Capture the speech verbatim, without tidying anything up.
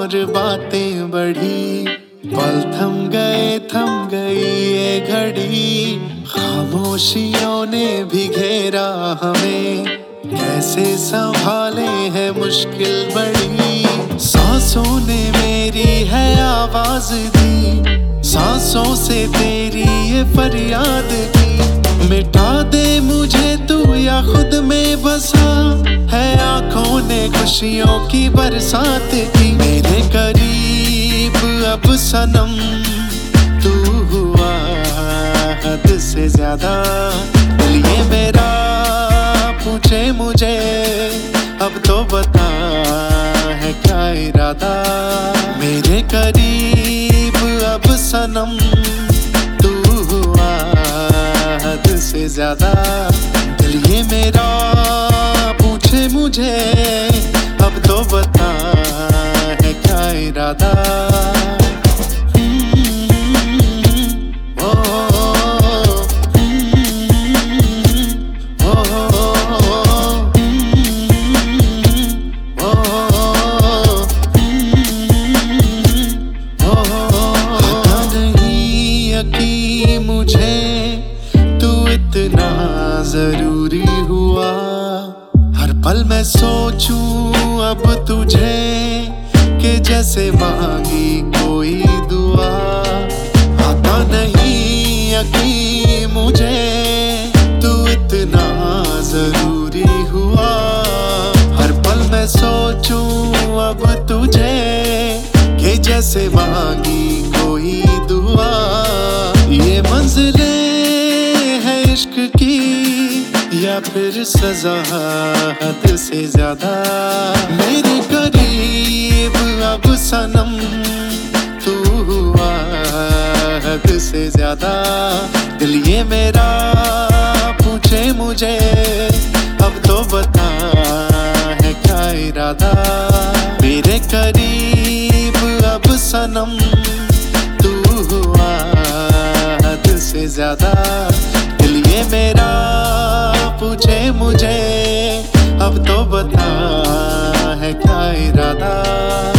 और बातें बढ़ी, पल थम गए थम गई ये घड़ी। खामोशियों ने भी घेरा हमें, कैसे संभाले है मुश्किल बड़ी। सांसों ने मेरी है आवाज दी, सांसों से तेरी ये फरियाद की। मिटा दे मुझे तू या खुद में बसा है, आंखों ने खुशियों की बरसात की। मेरे करीब अब सनम तू हुआ हद से ज्यादा, दिल ये मेरा पूछे मुझे अब तो बता है क्या इरादा। मेरे करीब अब सनम तू हुआ हद से ज्यादा, दिल ये मेरा पूछे मुझे अब तो बता है क्या इरादा। मुझे तू इतना जरूरी हुआ, हर पल मैं सोचूं अब तुझे कि जैसे मांगी कोई दुआ। आता नहीं यकीन मुझे तू इतना जरूरी हुआ, हर पल मैं सोचूं अब तुझे कि जैसे मांगी कोई दुआ। ये मंजिलें है इश्क की या फिर सजा हद से ज्यादा। मेरे करीब अब सनम तू हुआ हद से ज्यादा, दिल ये मेरा पूछे मुझे अब तो बता है क्या इरादा। मेरे करीब अब सनम तू हुआ से ज्यादा, दिल ये मेरा पूछे मुझे अब तो बता है क्या इरादा।